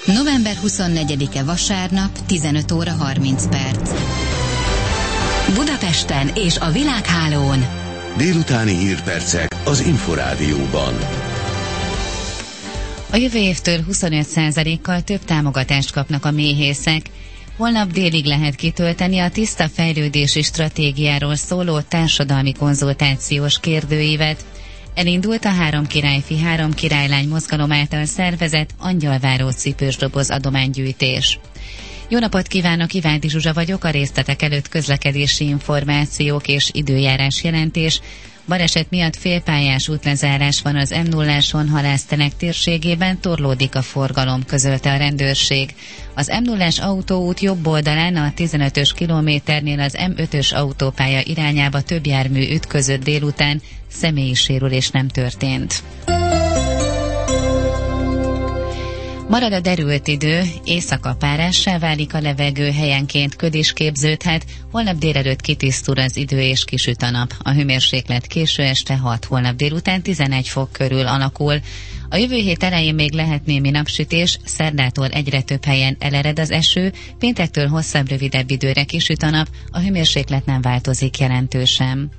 November 24-e vasárnap, 15 óra 30 perc. Budapesten és a világhálón. Délutáni hírpercek az Inforádióban. A jövő évtől 25%-kal több támogatást kapnak a méhészek. Holnap délig lehet kitölteni a tiszta fejlődési stratégiáról szóló társadalmi konzultációs kérdőívet. Elindult a Három királyfi, Három királylány mozgalom által szervezett angyalváró cipősdoboz adománygyűjtés. Jó napot kívánok, Ivádi Zsuzsa vagyok, a részletek előtt közlekedési információk és időjárás jelentés. Baleset miatt félpályás útlezárás van az M0-áson Halásztenek térségében, torlódik a forgalom, közölte a rendőrség. Az M0-ás autóút jobb oldalán a 15-ös kilométernél az M5-ös autópálya irányába több jármű ütközött délután, személyi sérülés nem történt. Marad a derült idő, éjszaka párássá válik a levegő, helyenként köd is képződhet, holnap délelőtt kitisztul az idő és kisüt a nap. A hőmérséklet késő este 6, holnap délután 11 fok körül alakul. A jövő hét elején még lehet némi napsütés, szerdától egyre több helyen elered az eső, péntektől hosszabb, rövidebb időre kisüt a nap, a hőmérséklet nem változik jelentősen.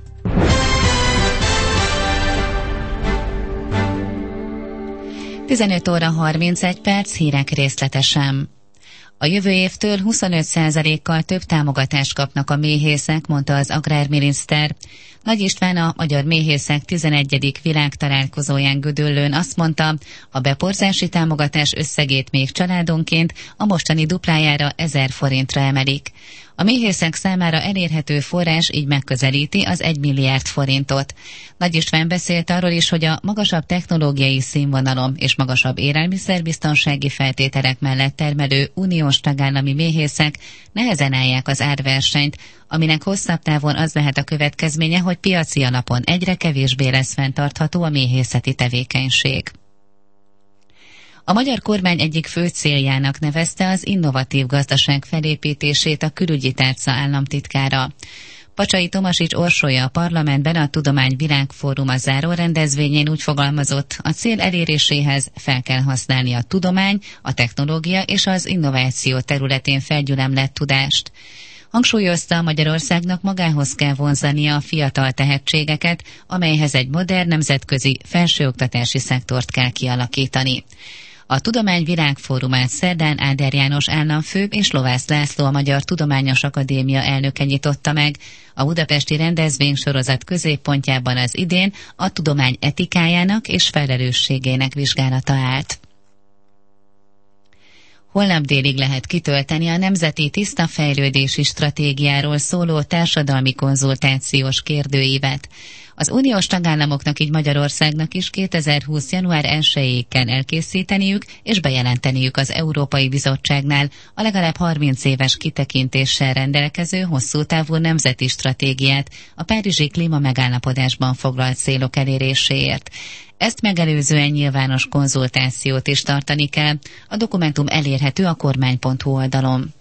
...15 óra 31 perc, hírek részletesen. A jövő évtől 25%-kal több támogatást kapnak a méhészek, mondta az agrárminiszter. Nagy István a Magyar Méhészek 11. világtalálkozóján Gödöllőn azt mondta, a beporzási támogatás összegét még családonként a mostani duplájára 1000 forintra emelik. A méhészek számára elérhető forrás így megközelíti az 1 milliárd forintot. Nagy István beszélt arról is, hogy a magasabb technológiai színvonalon és magasabb élelmiszerbiztonsági feltételek mellett termelő uniós tagállami méhészek nehezen állják az árversenyt, aminek hosszabb távon az lehet a következménye, hogy piaci alapon egyre kevésbé lesz fenntartható a méhészeti tevékenység. A magyar kormány egyik fő céljának nevezte az innovatív gazdaság felépítését a külügyi tárca államtitkára. Pacsai Tomasics Orsolya a parlamentben a Tudomány Világfóruma záró rendezvényén úgy fogalmazott, a cél eléréséhez fel kell használni a tudomány, a technológia és az innováció területén felgyülemlett tudást. Hangsúlyozta, Magyarországnak magához kell vonzania a fiatal tehetségeket, amelyhez egy modern nemzetközi felsőoktatási szektort kell kialakítani. A Tudomány Világfórumát szerdán Áder János államfőbb és Lovász László, a Magyar Tudományos Akadémia elnöke nyitotta meg. A budapesti rendezvénysorozat középpontjában az idén a tudomány etikájának és felelősségének vizsgálata állt. Holnap délig lehet kitölteni a Nemzeti Tiszta Fejlődési Stratégiáról szóló társadalmi konzultációs kérdőívet. Az uniós tagállamoknak, így Magyarországnak is 2020. január 1-ig kell elkészíteniük és bejelenteniük az Európai Bizottságnál a legalább 30 éves kitekintéssel rendelkező hosszú távú nemzeti stratégiát a párizsi klímamegállapodásban foglalt célok eléréséért. Ezt megelőzően nyilvános konzultációt is tartani kell. A dokumentum elérhető a kormány.hu oldalon.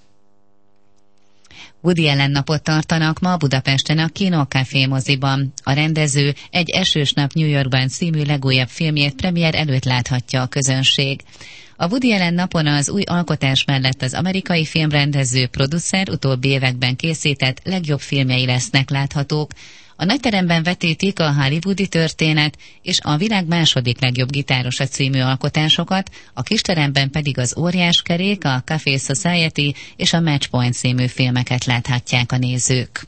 Woody Allen napot tartanak ma Budapesten a Kino Café moziban. A rendező Egy esős nap New Yorkban című legújabb filmjét premier előtt láthatja a közönség. A Woody Allen napon az új alkotás mellett az amerikai filmrendező, producer utóbbi években készített legjobb filmjei lesznek láthatók. A nagyteremben vetítik a hollywoodi történet és a világ második legjobb gitárosa című alkotásokat, a kisteremben pedig az Óriáskerék, a Café Society és a Matchpoint című filmeket láthatják a nézők.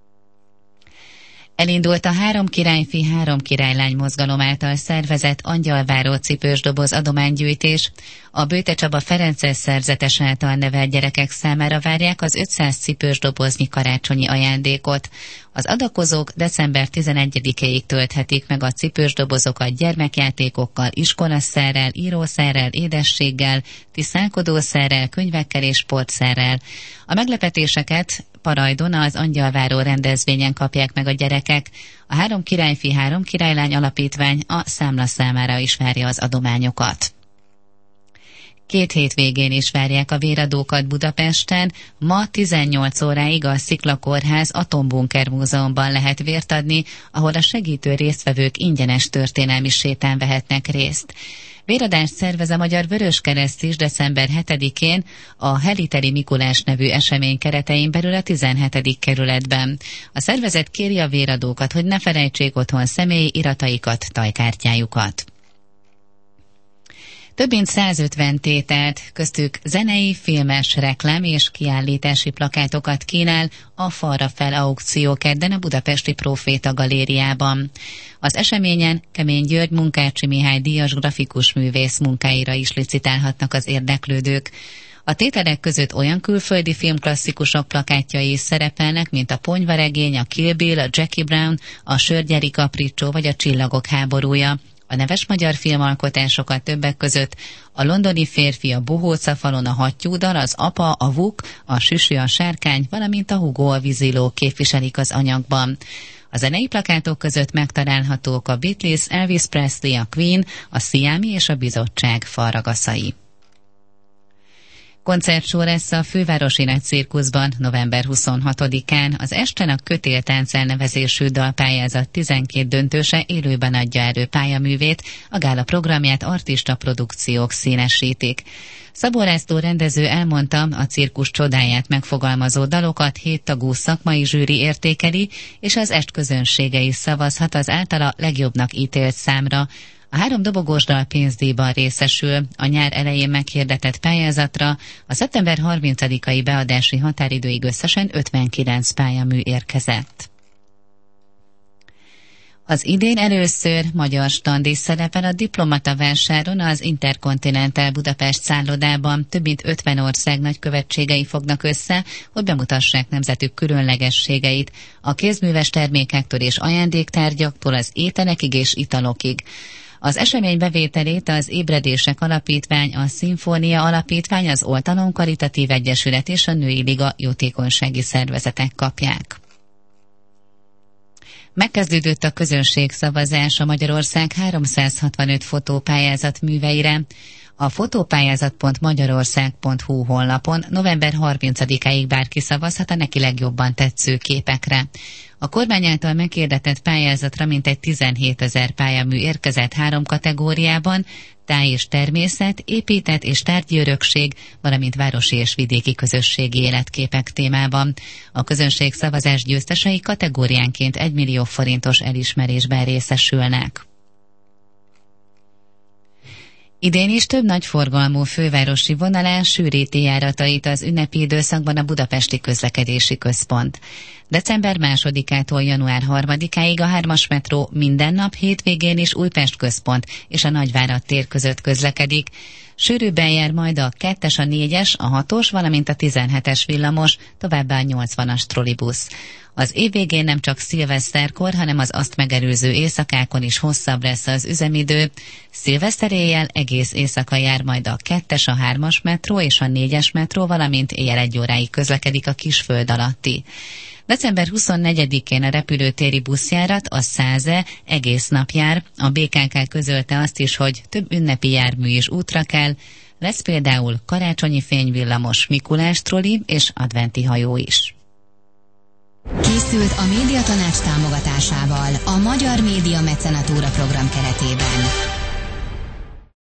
Elindult a Három királyfi, Három királylány mozgalom által szervezett angyalváró cipősdoboz adománygyűjtés. A Bőte Csaba Ferences szerzetes által nevelt gyerekek számára várják az 500 cipősdoboznyi karácsonyi ajándékot. Az adakozók december 11-ig tölthetik meg a cipősdobozokat gyermekjátékokkal, iskolaszerrel, írószerrel, édességgel, tisztálkodószerrel, könyvekkel és sportszerrel. A meglepetéseket Parajdon az Angyalváró rendezvényen kapják meg a gyerekek. A Három királyfi, Három királylány alapítvány a számla számára is várja az adományokat. 2 hétvégén is várják a véradókat Budapesten. Ma 18 óráig a Sziklakórház Atombunker Múzeumban lehet vért adni, ahol a segítő résztvevők ingyenes történelmi sétán vehetnek részt. Véradást szervez a Magyar Vöröskereszt is december 7-én a Heliteri Mikulás nevű esemény keretein belül a 17. kerületben. A szervezet kéri a véradókat, hogy ne felejtsék otthon személyi irataikat, tajkártyájukat. Több mint 150 tételt, köztük zenei, filmes, reklám és kiállítási plakátokat kínál a Falra Fel aukció kedden a budapesti Próféta Galériában. Az eseményen Kemény György Munkácsi Mihály díjas grafikus művész munkáira is licitálhatnak az érdeklődők. A tételek között olyan külföldi filmklasszikusok plakátjai is szerepelnek, mint a Ponyvaregény, a Kill Bill, a Jackie Brown, a Sörgyeri Kapricsó vagy a Csillagok háborúja. A neves magyar filmalkotásokat többek között a Londoni férfi, a Bohóca falon, a Hattyúdal, az Apa, a Vuk, a Süsű, a Sárkány, valamint a Hugo, a víziló képviselik az anyagban. A zenei plakátok között megtalálhatók a Beatles, Elvis Presley, a Queen, a Sziámi és a Bizottság falragaszai. Koncertsor lesz a Fővárosi Nagycirkuszban november 26-án. Az esten a Kötéltánc elnevezésű dalpályázat 12 döntőse élőben adja elő pályaművét, a gála programját artista produkciók színesítik. Szabó László rendező elmondta, a cirkusz csodáját megfogalmazó dalokat 7 tagú szakmai zsűri értékeli, és az est közönsége is szavazhat az általa legjobbnak ítélt számra. A 3 dobogós dal pénzdíjban részesül. A nyár elején meghirdetett pályázatra a szeptember 30-ai beadási határidőig összesen 59 pályamű érkezett. Az idén először magyar stand is szerepel a Diplomata vásáron az Intercontinental Budapest szállodában. Több mint 50 ország nagykövetségei fognak össze, hogy bemutassák nemzetük különlegességeit, a kézműves termékektől és ajándéktárgyaktól az ételekig és italokig. Az esemény bevételét az Ébredések Alapítvány, a Szimfónia Alapítvány, az Oltalom Karitatív Egyesület és a Női Liga jótékonysági szervezetek kapják. Megkezdődött a közönségszavazás a Magyarország 365 fotópályázat műveire. A fotópályázat.magyarország.hu honlapon november 30-áig bárki szavazhat a neki legjobban tetsző képekre. A kormány által meghirdetett pályázatra mintegy 17 000 pályamű érkezett 3 kategóriában: táj és természet, épített és tárgyi örökség, valamint városi és vidéki közösségi életképek témában. A közönség szavazás győztesei kategóriánként 1 millió forintos elismerésben részesülnek. Idén is több nagyforgalmú fővárosi vonalán sűríti járatait az ünnepi időszakban a Budapesti Közlekedési Központ. December 2-ától január 3-áig a 3-as metró minden nap, hétvégén is Újpest központ és a Nagyvárad tér között közlekedik. Sűrűbben jár majd a 2-es, a 4-es, a 6-os, valamint a 17-es villamos, továbbá a 80-as trollibusz. Az év végén nem csak szilveszterkor, hanem az azt megelőző éjszakákon is hosszabb lesz az üzemidő. Szilveszter éjjel egész éjszaka jár majd a 2-es, a 3-as metró és a 4-es metró, valamint éjjel 1 óráig közlekedik a Kisföld alatti. December 24-én a repülőtéri buszjárat, a SZÁZE egész nap jár. A BKK közölte azt is, hogy több ünnepi jármű is útra kell. Lesz például karácsonyi fényvillamos, Mikulás troli és adventi hajó is. Készült a Médiatanács támogatásával a Magyar Média Mecenatúra program keretében.